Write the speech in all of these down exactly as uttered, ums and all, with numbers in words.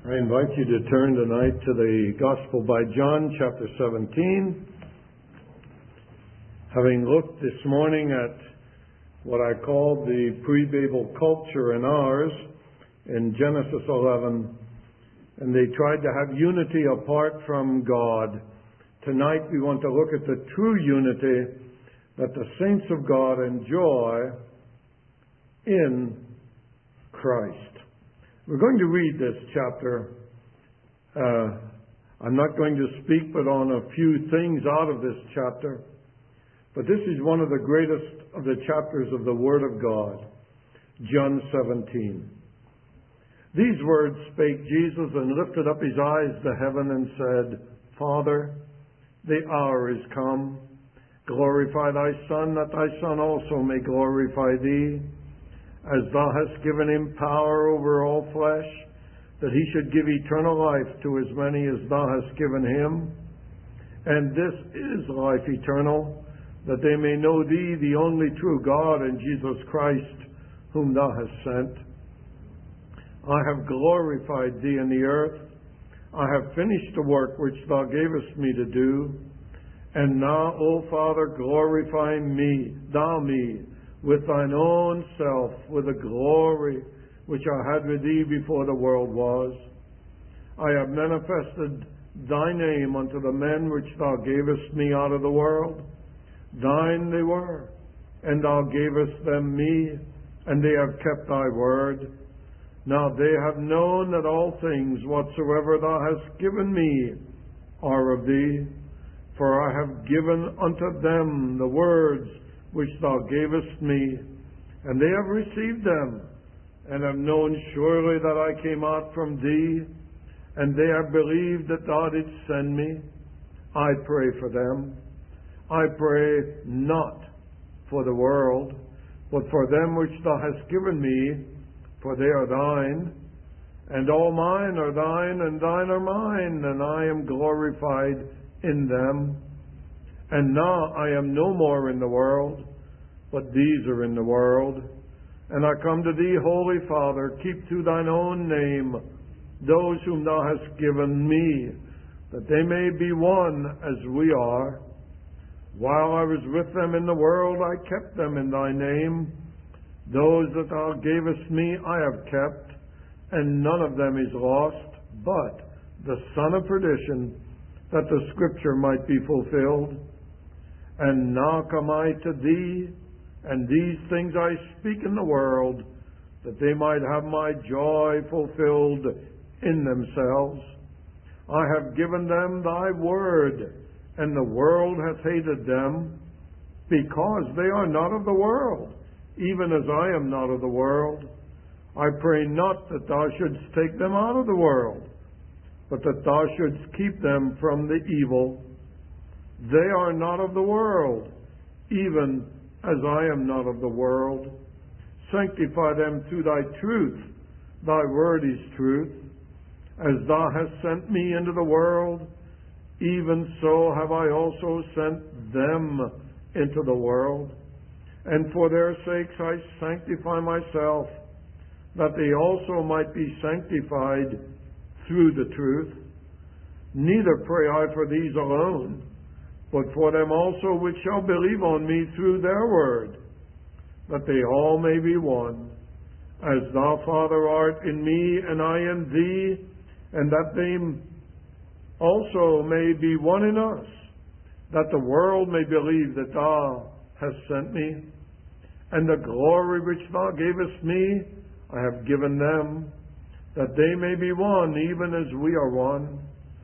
I invite you to turn tonight to the Gospel by John, chapter seventeen. Having looked this morning at what I call the pre-Babel culture in ours, in Genesis eleven, and they tried to have unity apart from God. Tonight we want to look at the true unity that the saints of God enjoy in Christ. We're going to read this chapter. Uh, I'm not going to speak but on a few things out of this chapter. But this is one of the greatest of the chapters of the Word of God. John seventeen. These words spake Jesus and lifted up his eyes to heaven and said, Father, the hour is come. Glorify thy Son, that thy Son also may glorify thee, as thou hast given him power over all flesh, that he should give eternal life to as many as thou hast given him. And this is life eternal, that they may know thee, the only true God, and Jesus Christ, whom thou hast sent. I have glorified thee in the earth. I have finished the work which thou gavest me to do. And now, O Father, glorify me, thou me, with thine own self, with the glory which I had with thee before the world was. I have manifested thy name unto the men which thou gavest me out of the world. Thine they were, and thou gavest them me, and they have kept thy word. Now they have known that all things whatsoever thou hast given me are of thee, for I have given unto them the words which thou gavest me, and they have received them, and have known surely that I came out from thee, and they have believed that thou didst send me. I pray for them. I pray not for the world, but for them which thou hast given me, for they are thine, and all mine are thine, and thine are mine, and I am glorified in them. And now I am no more in the world, but these are in the world. And I come to thee, Holy Father, keep to thine own name those whom thou hast given me, that they may be one as we are. While I was with them in the world, I kept them in thy name. Those that thou gavest me I have kept, and none of them is lost, but the son of perdition, that the scripture might be fulfilled. And now come I to thee, and these things I speak in the world, that they might have my joy fulfilled in themselves. I have given them thy word, and the world hath hated them, because they are not of the world, even as I am not of the world. I pray not that thou shouldst take them out of the world, but that thou shouldst keep them from the evil. They are not of the world, even as I am not of the world. Sanctify them through thy truth. Thy word is truth. As thou hast sent me into the world, even so have I also sent them into the world. And for their sakes I sanctify myself, that they also might be sanctified through the truth. Neither pray I for these alone, but for them also which shall believe on me through their word, that they all may be one, as thou, Father, art in me, and I in thee, and that they also may be one in us, that the world may believe that thou hast sent me. And the glory which thou gavest me, I have given them, that they may be one, even as we are one.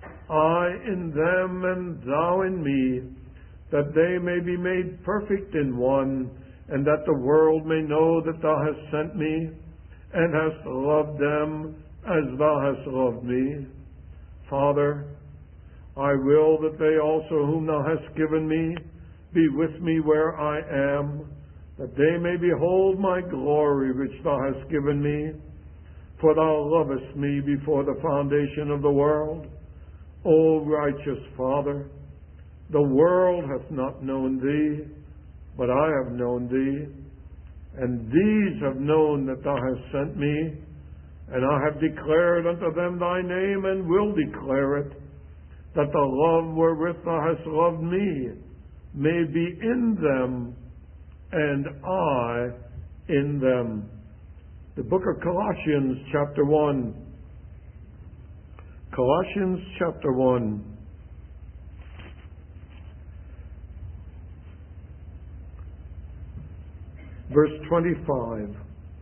I in them and thou in me, that they may be made perfect in one, and that the world may know that thou hast sent me, and hast loved them as thou hast loved me. Father, I will that they also whom thou hast given me be with me where I am, that they may behold my glory which thou hast given me. For thou lovest me before the foundation of the world. O righteous Father, the world hath not known thee, but I have known thee, and these have known that thou hast sent me. And I have declared unto them thy name, and will declare it, that the love wherewith thou hast loved me may be in them, and I in them. The book of Colossians, chapter one. Colossians, chapter one. Verse twenty-five.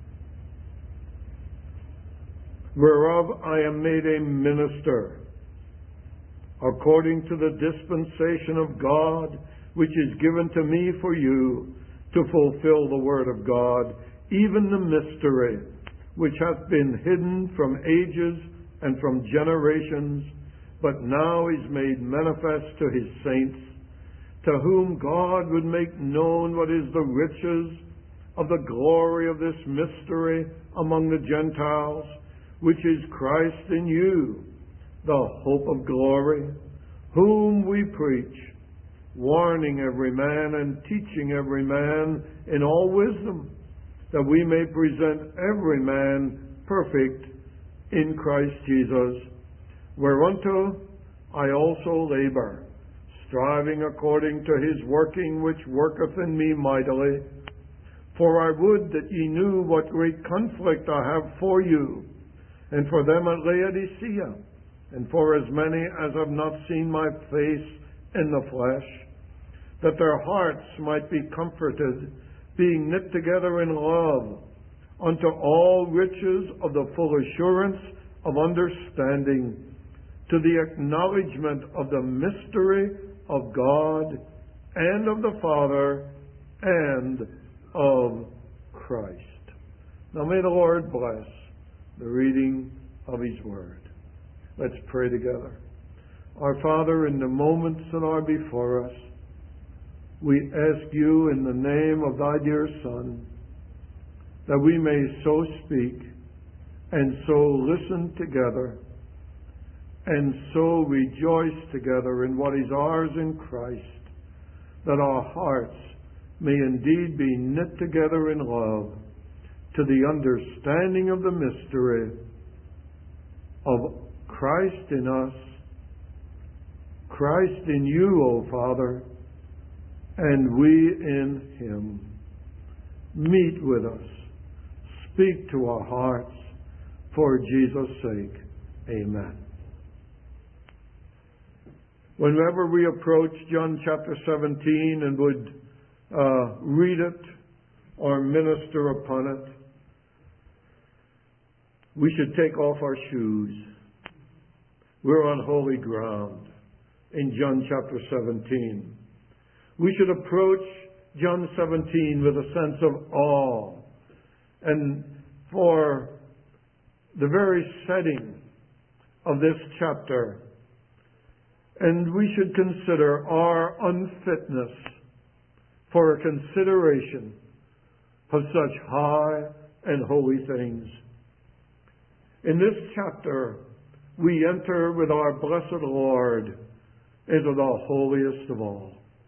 Whereof I am made a minister, according to the dispensation of God, which is given to me for you, to fulfill the word of God, even the mystery, which hath been hidden from ages and from generations, but now is made manifest to his saints, to whom God would make known what is the riches of the glory of this mystery among the Gentiles, which is Christ in you, the hope of glory, whom we preach, warning every man and teaching every man in all wisdom, that we may present every man perfect in Christ Jesus, whereunto I also labor, striving according to his working which worketh in me mightily. For I would that ye knew what great conflict I have for you, and for them at Laodicea, and for as many as have not seen my face in the flesh, that their hearts might be comforted, being knit together in love, unto all riches of the full assurance of understanding, to the acknowledgement of the mystery of God, and of the Father, and of Christ. Now may the Lord bless the reading of his word. Let's pray together. Our Father, in the moments that are before us, we ask you in the name of thy dear Son, that we may so speak and so listen together and so rejoice together in what is ours in Christ, that our hearts may indeed be knit together in love to the understanding of the mystery of Christ in us, Christ in you, O Father, and we in him. Meet with us. Speak to our hearts. For Jesus' sake. Amen. Whenever we approach John chapter seventeen and would uh, read it or minister upon it, we should take off our shoes. We're on holy ground in John chapter seventeen. We should approach John seventeen with a sense of awe, and for the very setting of this chapter. And we should consider our unfitness for a consideration of such high and holy things. In this chapter, we enter with our blessed Lord into the holiest of all.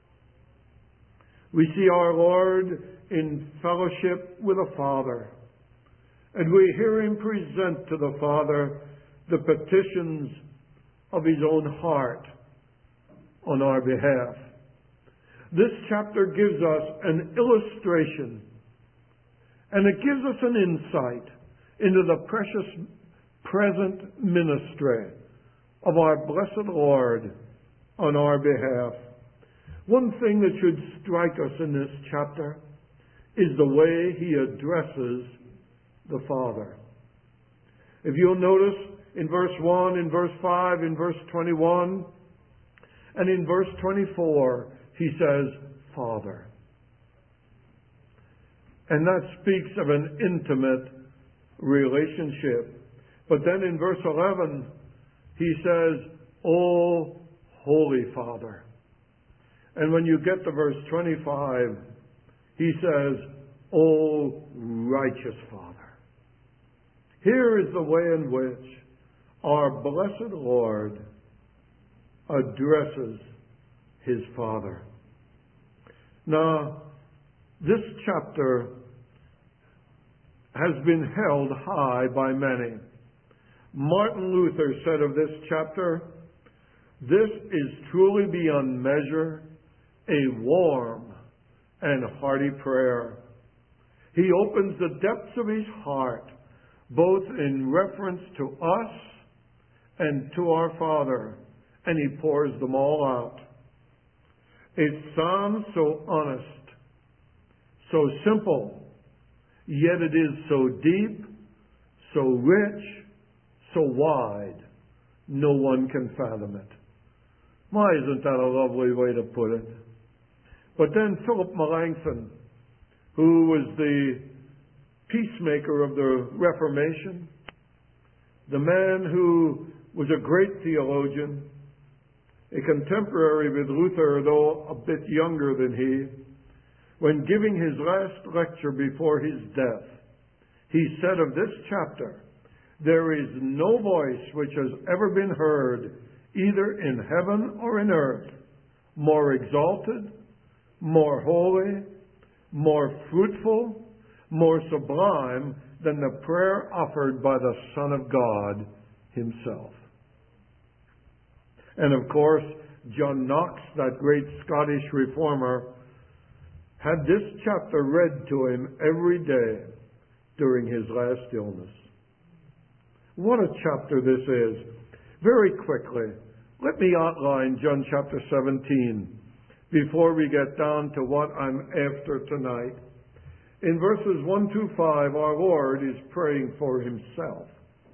We see our Lord in fellowship with the Father, and we hear him present to the Father the petitions of his own heart on our behalf. This chapter gives us an illustration, and it gives us an insight into the precious present ministry of our blessed Lord on our behalf. One thing that should strike us in this chapter is the way he addresses the Father. If you'll notice in verse one, in verse five, in verse twenty-one, and in verse twenty-four, he says, Father. And that speaks of an intimate relationship. But then in verse eleven, he says, O Holy Father. And when you get to verse twenty-five, he says, O righteous Father. Here is the way in which our blessed Lord addresses his Father. Now, this chapter has been held high by many. Martin Luther said of this chapter, "This is truly beyond measure a warm and hearty prayer." He opens the depths of his heart, both in reference to us and to our Father, and he pours them all out. It sounds so honest, so simple, yet it is so deep, so rich, so wide, no one can fathom it. Why, isn't that a lovely way to put it? But then Philip Melanchthon, who was the peacemaker of the Reformation, the man who was a great theologian, a contemporary with Luther, though a bit younger than he, when giving his last lecture before his death, he said of this chapter, "There is no voice which has ever been heard, either in heaven or in earth, more exalted, more holy, more fruitful, more sublime than the prayer offered by the Son of God himself." And of course, John Knox, that great Scottish reformer, had this chapter read to him every day during his last illness. What a chapter this is. Very quickly, let me outline John chapter seventeen before we get down to what I'm after tonight. In verses one through five, our Lord is praying for himself.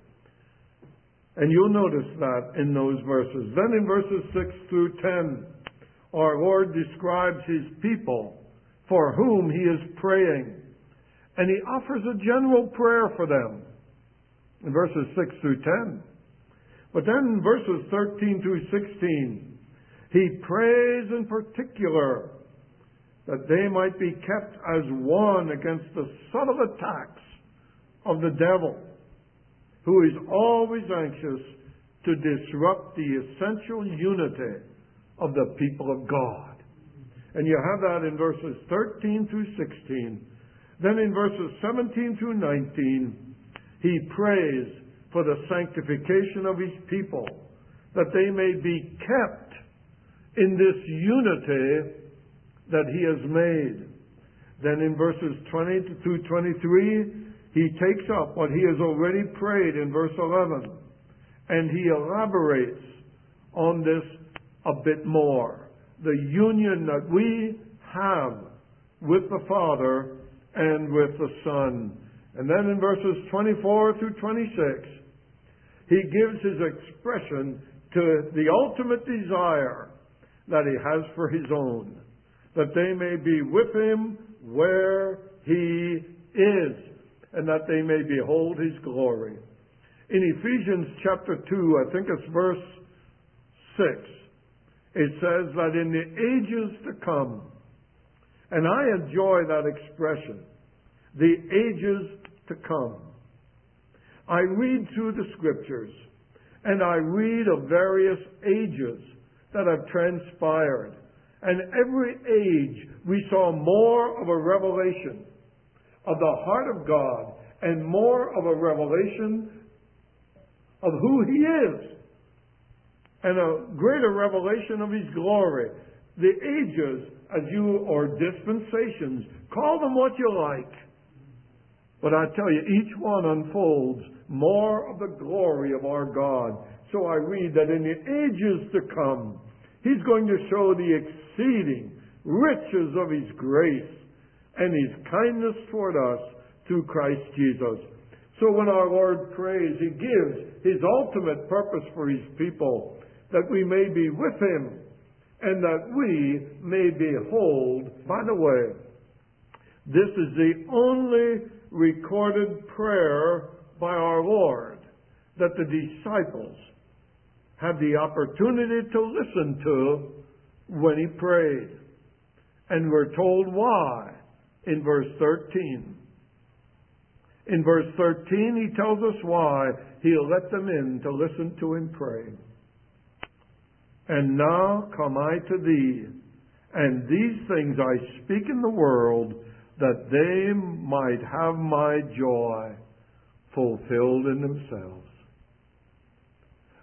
And you'll notice that in those verses. Then in verses six through ten, our Lord describes his people for whom he is praying. And he offers a general prayer for them in verses six through ten. But then in verses thirteen through sixteen, he prays in particular that they might be kept as one against the subtle attacks of the devil, who is always anxious to disrupt the essential unity of the people of God. And you have that in verses thirteen through sixteen. Then in verses seventeen through nineteen, he prays for the sanctification of his people, that they may be kept in this unity that he has made. Then in verses twenty through twenty-three, he takes up what he has already prayed in verse eleven, and he elaborates on this a bit more. The union that we have with the Father and with the Son. And then in verses twenty-four through twenty-six, he gives his expression to the ultimate desire that he has for his own, that they may be with him where he is, and that they may behold his glory. In Ephesians chapter two, I think it's verse six, it says that in the ages to come, and I enjoy that expression, the ages to come. I read through the scriptures, and I read of various ages that have transpired. And every age we saw more of a revelation of the heart of God and more of a revelation of who he is and a greater revelation of his glory. The ages, as you, or dispensations, call them what you like. But I tell you, each one unfolds more of the glory of our God. So I read that in the ages to come, he's going to show the exceeding riches of his grace and his kindness toward us through Christ Jesus. So when our Lord prays, he gives his ultimate purpose for his people, that we may be with him and that we may behold. By the way, this is the only recorded prayer by our Lord that the disciples had the opportunity to listen to when he prayed. And we're told why in verse thirteen. In verse thirteen, he tells us why he'll let them in to listen to him pray. And now come I to thee, and these things I speak in the world, that they might have my joy fulfilled in themselves.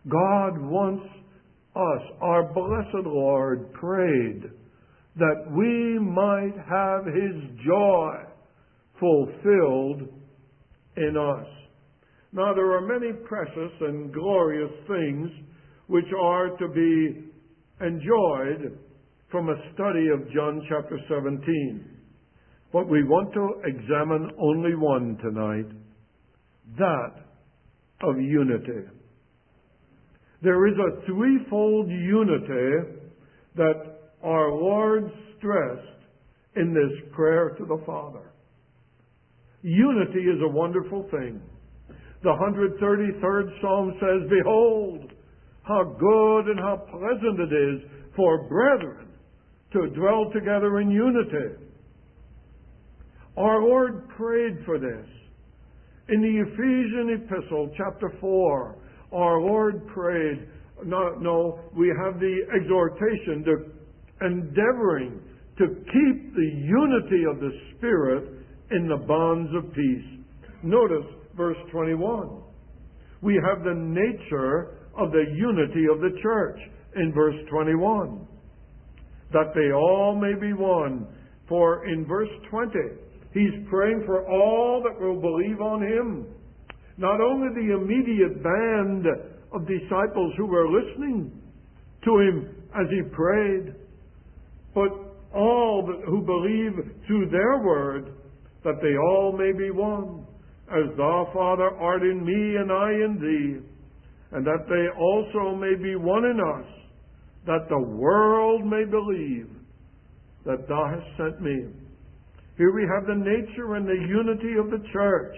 God wants us, our blessed Lord prayed, that we might have His joy fulfilled in us. Now, there are many precious and glorious things which are to be enjoyed from a study of John chapter seventeen. But we want to examine only one tonight, that of unity. There is a threefold unity that our Lord stressed in this prayer to the Father. Unity is a wonderful thing. The one hundred thirty-third Psalm says, "Behold, how good and how pleasant it is for brethren to dwell together in unity." Our Lord prayed for this. In the Ephesian epistle, chapter four, our Lord prayed, no, no, we have the exhortation to endeavoring to keep the unity of the Spirit in the bonds of peace. Notice verse twenty-one. We have the nature of the unity of the church in verse twenty-one. That they all may be one. For in verse twenty, He's praying for all that will believe on Him. Not only the immediate band of disciples who were listening to Him as He prayed, but all that who believe through their word, that they all may be one. As Thou, Father, art in me and I in Thee, and that they also may be one in us, that the world may believe that Thou hast sent me. Here we have the nature and the unity of the church,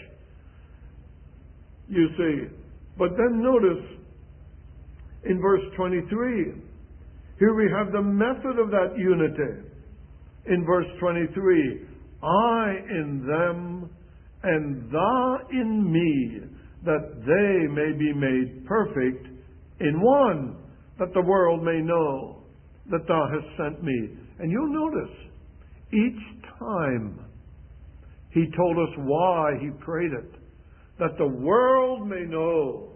you see. But then notice in verse twenty-three, here we have the method of that unity. In verse twenty-three, I in them and Thou in me, that they may be made perfect in one, that the world may know that Thou hast sent me. And you'll notice, each time He told us why He prayed it, that the world may know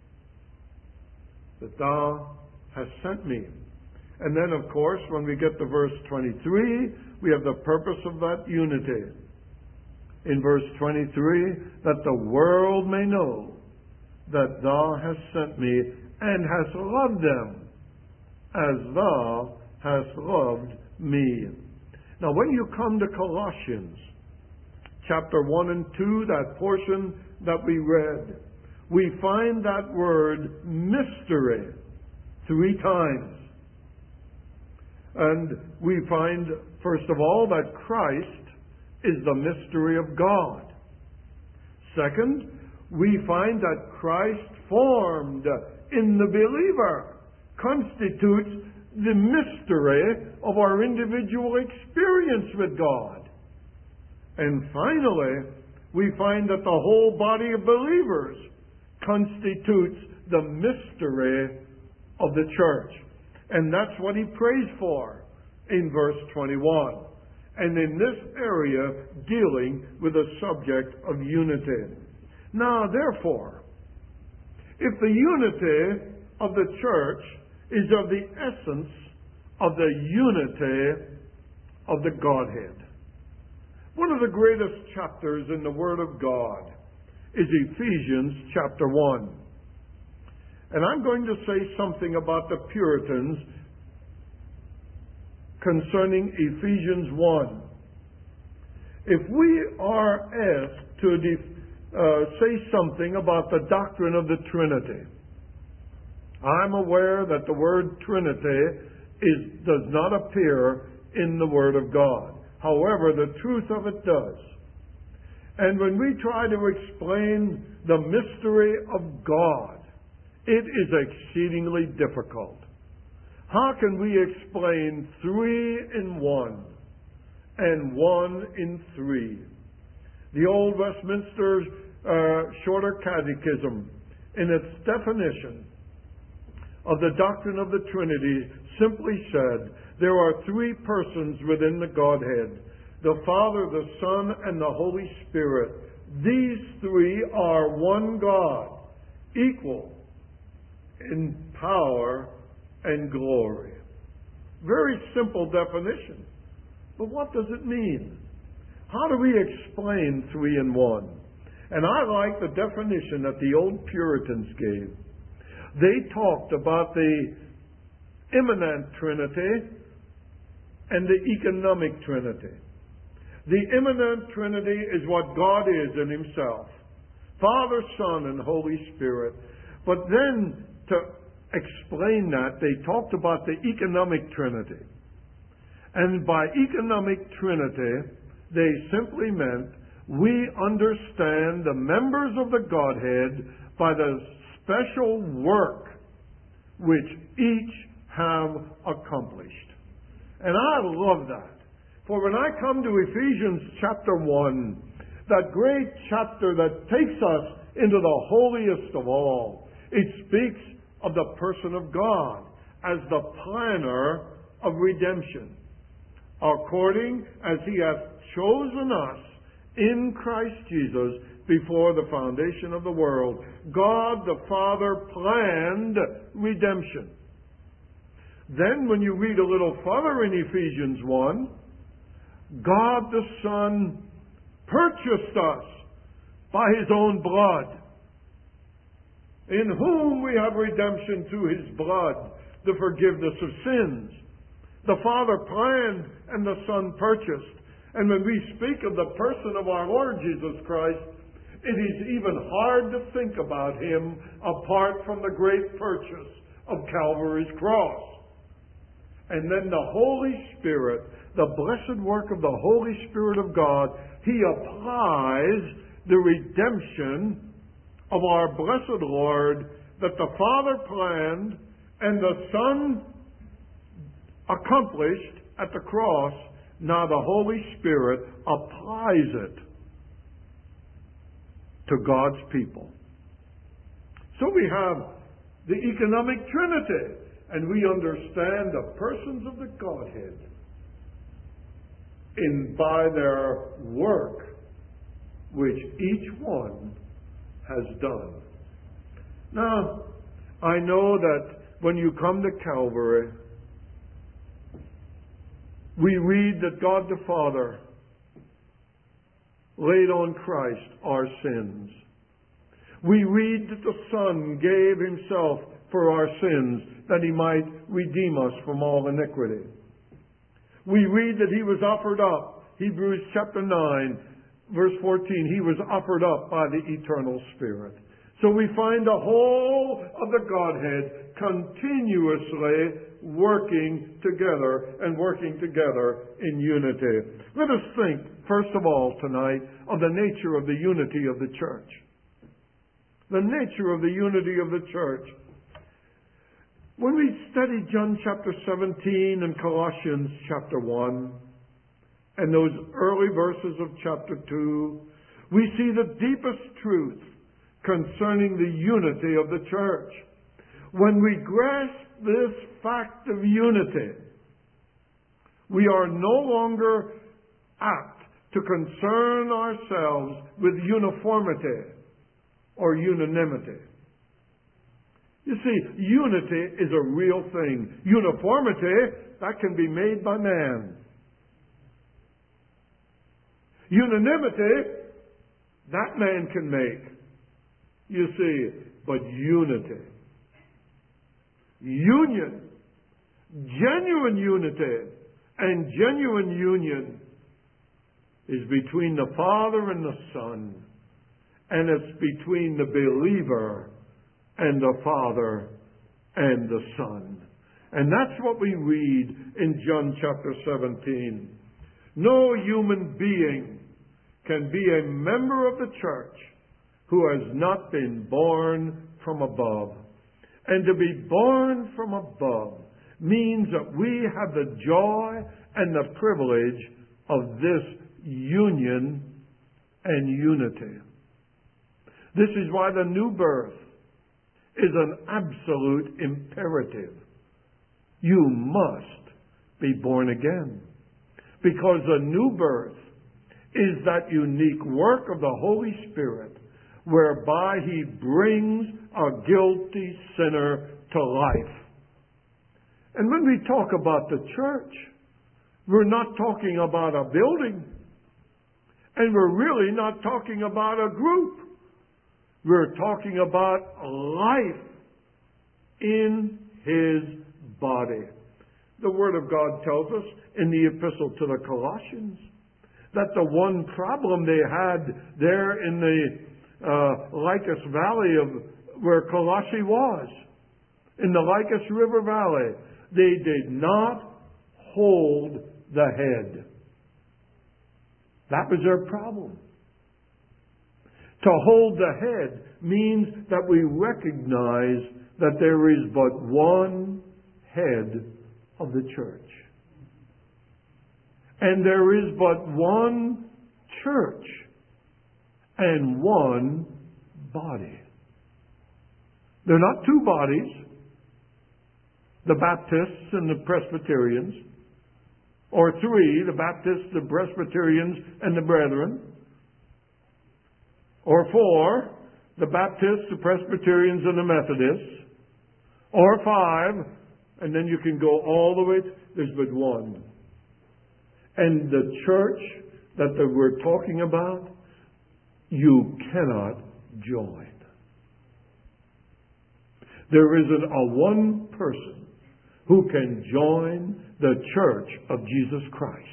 that Thou hast sent me. And then, of course, when we get to verse twenty-three, we have the purpose of that unity. In verse twenty-three, that the world may know that Thou hast sent me and hast loved them as Thou hast loved me. Now, when you come to Colossians, chapter one and two, that portion that we read, we find that word mystery three times. And we find, first of all, that Christ is the mystery of God. Second, we find that Christ formed in the believer constitutes the mystery of our individual experience with God. And finally, we find that the whole body of believers constitutes the mystery of the church. And that's what he prays for in verse twenty-one. And in this area, dealing with the subject of unity. Now, therefore, if the unity of the church is of the essence of the unity of the Godhead, one of the greatest chapters in the Word of God is Ephesians chapter one. And I'm going to say something about the Puritans concerning Ephesians one. If we are asked to def- uh, say something about the doctrine of the Trinity, I'm aware that the word Trinity is, does not appear in the Word of God. However, the truth of it does. And when we try to explain the mystery of God, it is exceedingly difficult. How can we explain three in one and one in three? The Old Westminster uh, Shorter Catechism, in its definition of the doctrine of the Trinity, simply said, there are three persons within the Godhead, the Father, the Son, and the Holy Spirit. These three are one God, equal in power and glory. Very simple definition. But what does it mean? How do we explain three in one? And I like the definition that the old Puritans gave. They talked about the immanent Trinity and the economic Trinity. The immanent Trinity is what God is in Himself. Father, Son, and Holy Spirit. But then, to explain that, they talked about the economic Trinity. And by economic Trinity, they simply meant we understand the members of the Godhead by the special work which each have accomplished. And I love that. For when I come to Ephesians chapter one, that great chapter that takes us into the holiest of all, it speaks of the person of God as the planner of redemption, according as He hath chosen us in Christ Jesus before the foundation of the world. God the Father planned redemption. Then when you read a little further in Ephesians one, God the Son purchased us by His own blood, in whom we have redemption through His blood, the forgiveness of sins. The Father planned and the Son purchased. And when we speak of the person of our Lord Jesus Christ, it is even hard to think about Him apart from the great purchase of Calvary's cross. And then the Holy Spirit, the blessed work of the Holy Spirit of God, He applies the redemption of our blessed Lord that the Father planned and the Son accomplished at the cross. Now the Holy Spirit applies it to God's people. So we have the economic Trinity, and we understand the persons of the Godhead in by their work which each one has done. Now, I know that when you come to Calvary, we read that God the Father laid on Christ our sins. We read that the Son gave Himself for our sins that He might redeem us from all iniquity. We read that He was offered up. Hebrews chapter nine, verse fourteen, He was offered up by the eternal Spirit. So we find the whole of the Godhead continuously working together and working together in unity. Let us think, first of all, tonight, of the nature of the unity of the church. The nature of the unity of the church. When we study John chapter seventeen and Colossians chapter one, and those early verses of chapter two, we see the deepest truth concerning the unity of the church. When we grasp this fact of unity, we are no longer apt to concern ourselves with uniformity or unanimity. You see, unity is a real thing. Uniformity, that can be made by man. Unanimity, that man can make. You see, but unity, union, genuine unity and genuine union is between the Father and the Son, and it's between the believer and the Father and the Son. And that's what we read in John chapter seventeen. No human being can be a member of the church who has not been born from above. And to be born from above means that we have the joy and the privilege of this union and unity. This is why the new birth is an absolute imperative. You must be born again. Because the new birth is that unique work of the Holy Spirit whereby He brings a guilty sinner to life. And when we talk about the church, we're not talking about a building. And we're really not talking about a group. We're talking about life in His body. The Word of God tells us in the Epistle to the Colossians that the one problem they had there in the uh, Lycus Valley of where Colossae was, in the Lycus River Valley, they did not hold the head. That was their problem. To hold the head means that we recognize that there is but one head of the church. And there is but one church and one body. They're not two bodies, the Baptists and the Presbyterians, or three, the Baptists, the Presbyterians, and the Brethren, or four, the Baptists, the Presbyterians, and the Methodists, or five, and then you can go all the way to, there's but one. And the church that we're talking about, you cannot join. There isn't a one person who can join the church of Jesus Christ.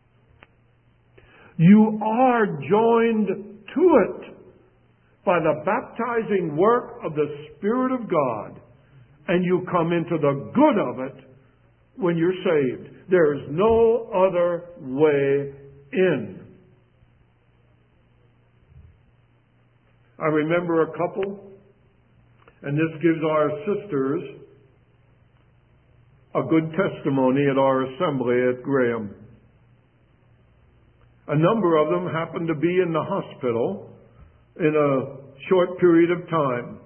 You are joined to it by the baptizing work of the Spirit of God, and you come into the good of it when you're saved. There is no other way in. I remember a couple, and this gives our sisters a good testimony at our assembly at Graham. A number of them happened to be in the hospital in a short period of time.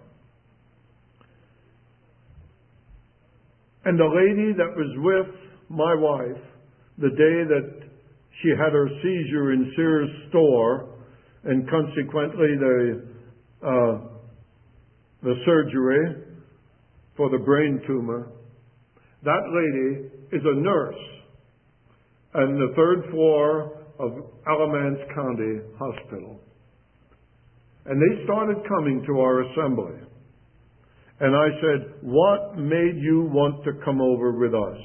And the lady that was with my wife the day that she had her seizure in Sears store, and consequently the uh, the surgery for the brain tumor, that lady is a nurse on the third floor of Alamance County Hospital. And they started coming to our assembly. And I said, what made you want to come over with us?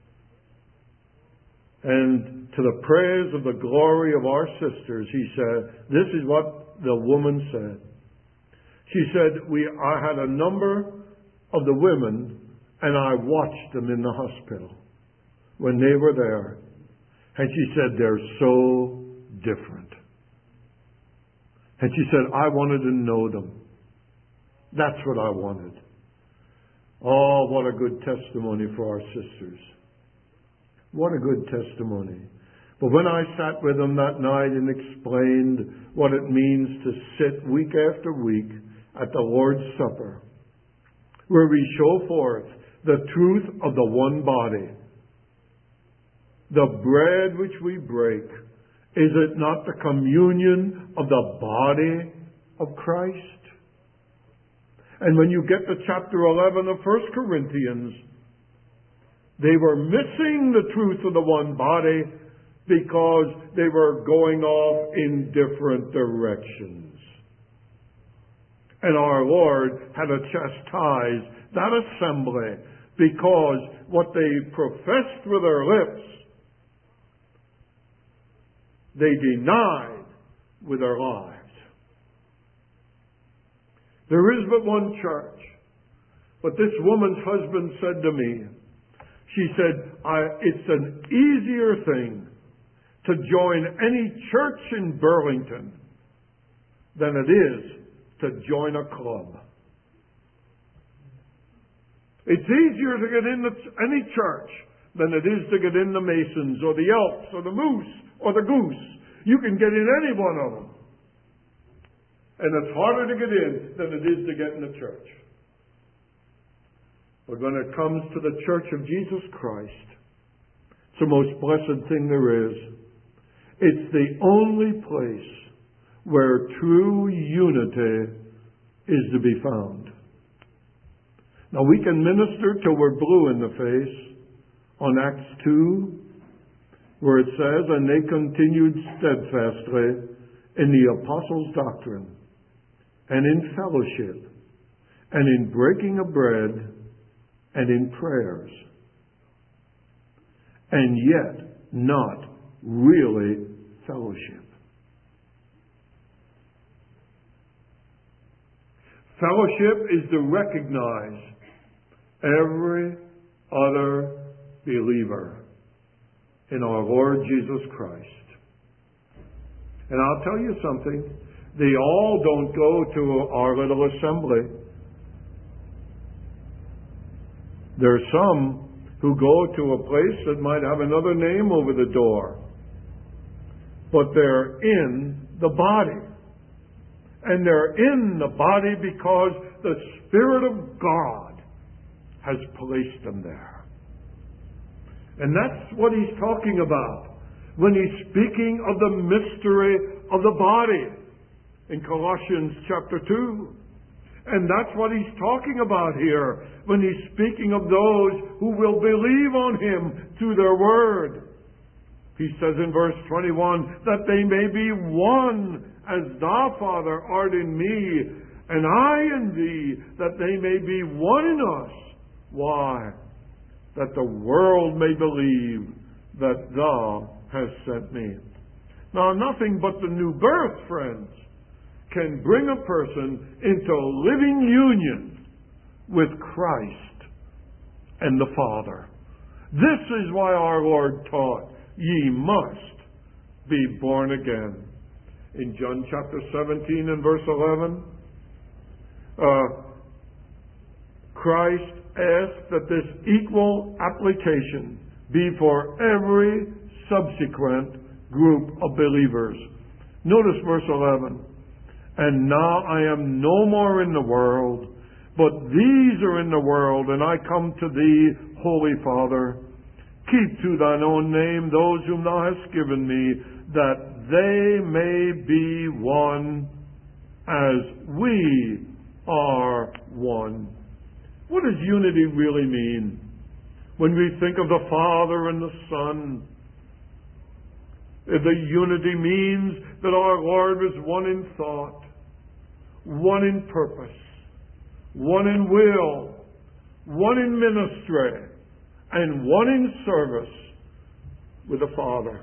And to the praise of the glory of our sisters, he said, this is what the woman said. She said, we, I had a number of the women, and I watched them in the hospital when they were there. And she said, they're so different. And she said, I wanted to know them. That's what I wanted. Oh, what a good testimony for our sisters. What a good testimony. But when I sat with them that night and explained what it means to sit week after week at the Lord's Supper, where we show forth the truth of the one body, the bread which we break, is it not the communion of the body of Christ? And when you get to chapter eleven of First Corinthians, they were missing the truth of the one body because they were going off in different directions. And our Lord had to chastise that assembly because what they professed with their lips, they denied with their lives. There is but one church. But this woman's husband said to me, she said, I, it's an easier thing to join any church in Burlington than it is to join a club. It's easier to get into any church than it is to get in the Masons or the Elks or the Moose or the Goose. You can get in any one of them. And it's harder to get in than it is to get in the church. But when it comes to the church of Jesus Christ, it's the most blessed thing there is. It's the only place where true unity is to be found. Now we can minister till we're blue in the face on Acts two, where it says, and they continued steadfastly in the apostles' doctrine, and in fellowship, and in breaking of bread, and in prayers. And yet not really fellowship. Fellowship is to recognize every other believer in our Lord Jesus Christ. And I'll tell you something, they all don't go to our little assembly. There are some who go to a place that might have another name over the door, but they're in the body. And they're in the body because the Spirit of God has placed them there. And that's what he's talking about when he's speaking of the mystery of the body in Colossians chapter two. And that's what he's talking about here when he's speaking of those who will believe on him through their word. He says in verse twenty-one, that they may be one as thou, Father, art in me, and I in thee, that they may be one in us. Why? That the world may believe that thou hast sent me. Now, nothing but the new birth, friends, can bring a person into living union with Christ and the Father. This is why our Lord taught, ye must be born again. In John chapter seventeen and verse eleven, uh, Christ asked that this equal application be for every subsequent group of believers. Notice verse eleven. And now I am no more in the world, but these are in the world, and I come to thee, Holy Father. Keep to thine own name those whom thou hast given me, that they may be one as we are one. What does unity really mean? When we think of the Father and the Son, the unity means that our Lord was one in thought, one in purpose, one in will, one in ministry, and one in service with the Father.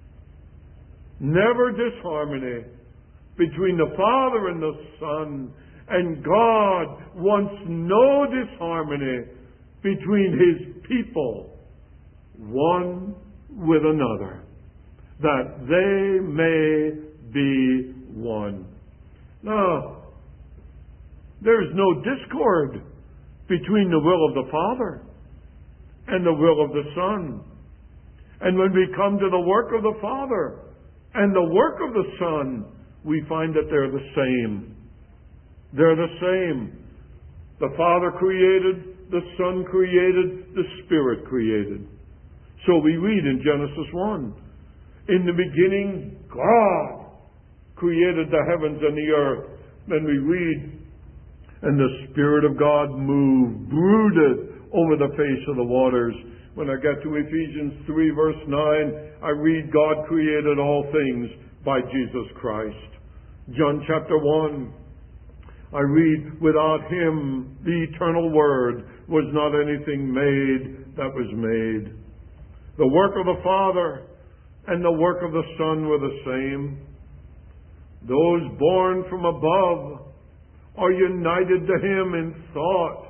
Never disharmony between the Father and the Son, and God wants no disharmony between His people, one with another, that they may be one. Now, there is no discord between the will of the Father and the will of the Son. And when we come to the work of the Father and the work of the Son, we find that they're the same. They're the same. The Father created, the Son created, the Spirit created. So we read in Genesis one, in the beginning, God created the heavens and the earth. Then we read, and the Spirit of God moved, brooded over the face of the waters. When I get to Ephesians three, verse nine, I read, God created all things by Jesus Christ. John chapter one, I read, without Him, the eternal Word, was not anything made that was made. The work of the Father and the work of the Son were the same. Those born from above are united to Him in thought.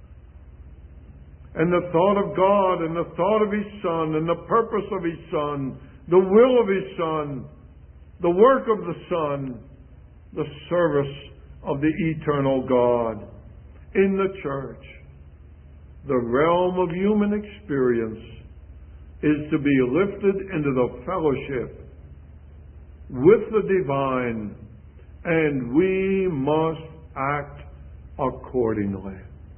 And the thought of God and the thought of His Son and the purpose of His Son, the will of His Son, the work of the Son, the service of the eternal God in the church. The realm of human experience is to be lifted into the fellowship with the divine, and we must act accordingly.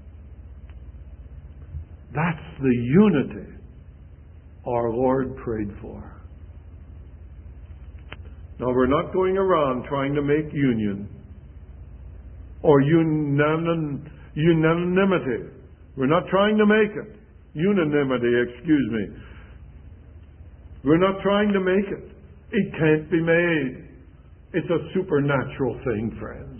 That's the unity our Lord prayed for. Now, we're not going around trying to make union or unanim- unanimity We're not trying to make it. Unanimity, excuse me. We're not trying to make it. It can't be made. It's a supernatural thing, friends.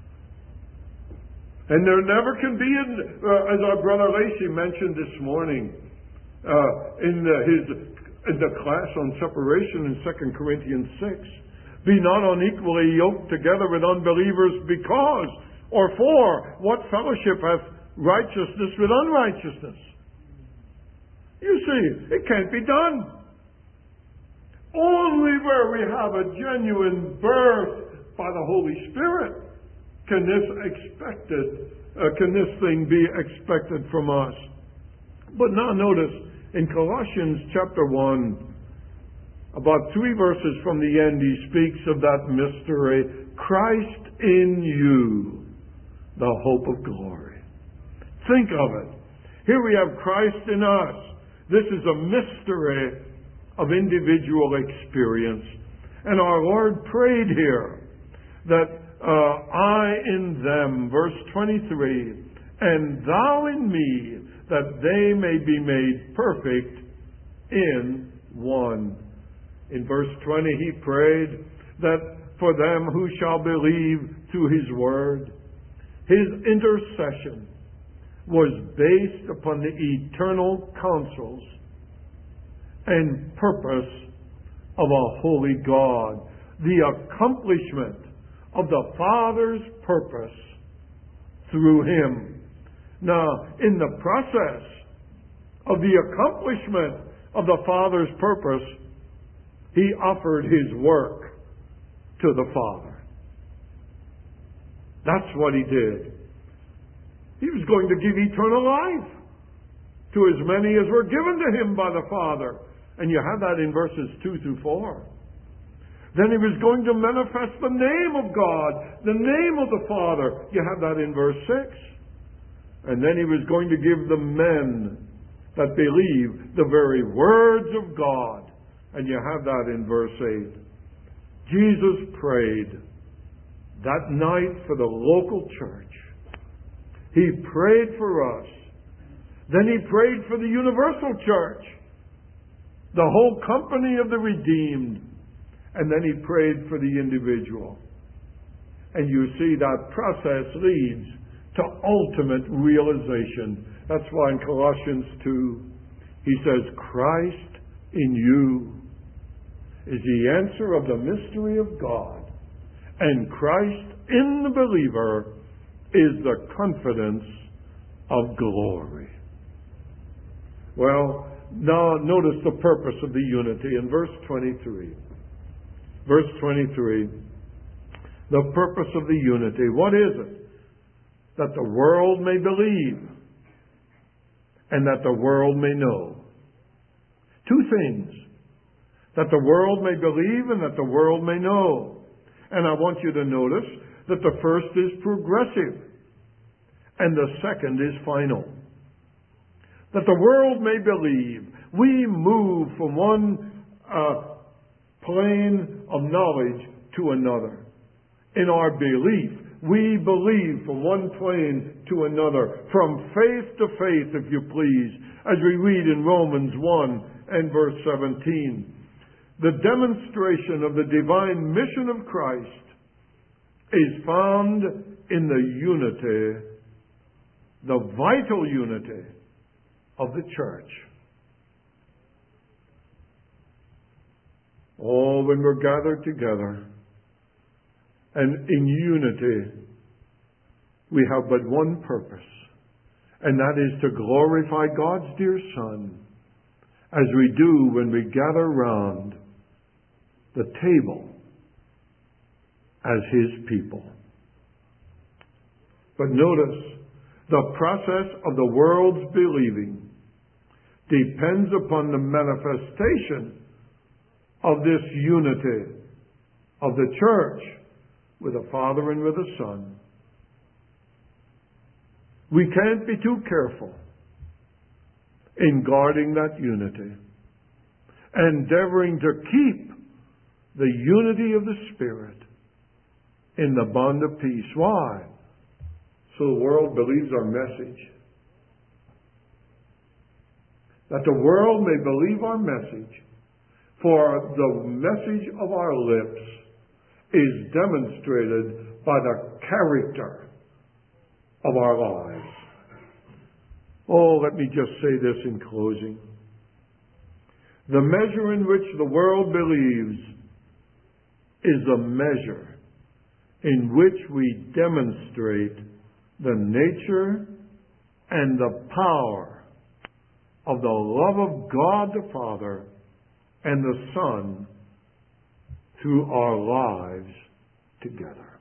And there never can be, in, uh, as our brother Lacey mentioned this morning, uh, in the, his in the class on separation in Second Corinthians six, be not unequally yoked together with unbelievers, because or for what fellowship hath righteousness with unrighteousness? You see, it can't be done. Only where we have a genuine birth by the Holy Spirit can this expected, uh, can this thing be expected from us. But now notice, in Colossians chapter one, about three verses from the end, he speaks of that mystery, Christ in you, the hope of glory. Think of it. Here we have Christ in us. This is a mystery of individual experience. And our Lord prayed here that uh, I in them, verse twenty-three, and thou in me, that they may be made perfect in one. In verse twenty, he prayed that for them who shall believe to his word, his intercession was based upon the eternal counsels and purpose of a holy God, the accomplishment of the Father's purpose through him. Now, in the process of the accomplishment of the Father's purpose, he offered his work to the Father. That's what he did. He was going to give eternal life to as many as were given to him by the Father. And you have that in verses two through four. Then he was going to manifest the name of God, the name of the Father. You have that in verse six. And then he was going to give the men that believe the very words of God. And you have that in verse eight. Jesus prayed that night for the local church. He prayed for us. Then he prayed for the universal church, the whole company of the redeemed. And then he prayed for the individual. And you see that process leads to ultimate realization. That's why in Colossians two, he says, Christ in you is the answer of the mystery of God. And Christ in the believer is the confidence of glory. Well, now notice the purpose of the unity in verse twenty-three. Verse twenty-three, the purpose of the unity. What is it? That the world may believe and that the world may know. Two things. That the world may believe and that the world may know. And I want you to notice that the first is progressive and the second is final. That the world may believe. We move from one uh, plane of knowledge to another. In our belief, we believe from one plane to another, from faith to faith, if you please, as we read in Romans one and verse seventeen. The demonstration of the divine mission of Christ is found in the unity, the vital unity of the church. Oh, when we're gathered together and in unity, we have but one purpose, and that is to glorify God's dear Son, as we do when we gather round the table as his people. But notice, the process of the world's believing depends upon the manifestation of this unity of the church with the Father and with the Son. We can't be too careful in guarding that unity, endeavoring to keep the unity of the Spirit in the bond of peace. Why? So the world believes our message. that the world may believe our message, for the message of our lips is demonstrated by the character of our lives. Oh, let me just say this in closing. The measure in which the world believes is the measure in which we demonstrate the nature and the power of the love of God the Father and the Son through our lives together.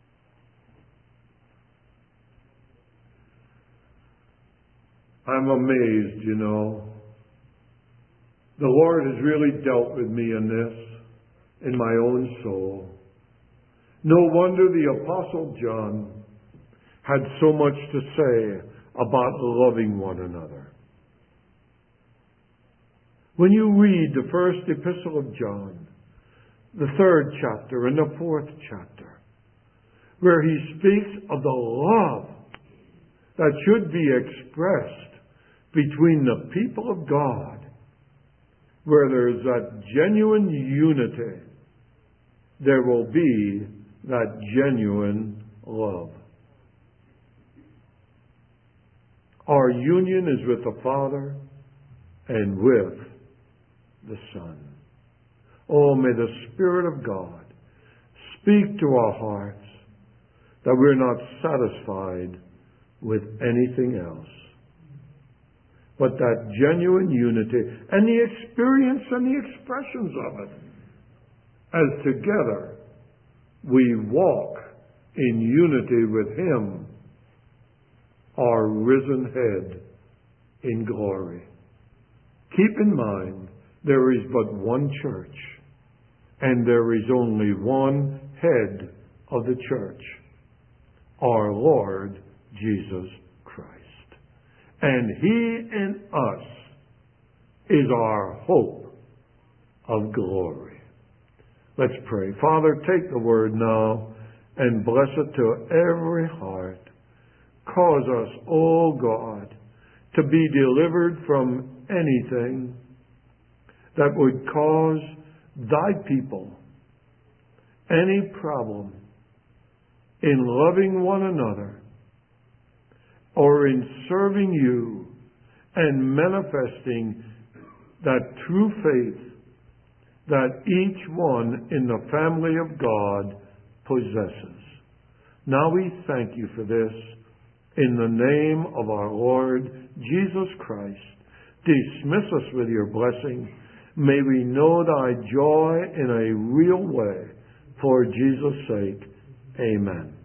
I'm amazed, you know. The Lord has really dealt with me in this, in my own soul. No wonder the Apostle John had so much to say about loving one another. When you read the first epistle of John, the third chapter and the fourth chapter, where he speaks of the love that should be expressed between the people of God, where there is that genuine unity, there will be that genuine love. Our union is with the Father and with the Son. Oh, may the Spirit of God speak to our hearts that we're not satisfied with anything else, but that genuine unity and the experience and the expressions of it, as together we walk in unity with Him, our risen head in glory. Keep in mind, there is but one church, and there is only one head of the church, our Lord Jesus Christ. And He in us is our hope of glory. Let's pray. Father, take the word now and bless it to every heart. Cause us, O God, to be delivered from anything that would cause Thy people any problem in loving one another or in serving You and manifesting that true faith that each one in the family of God possesses. Now we thank You for this. In the name of our Lord Jesus Christ, dismiss us with Your blessing. May we know Thy joy in a real way. For Jesus' sake, amen.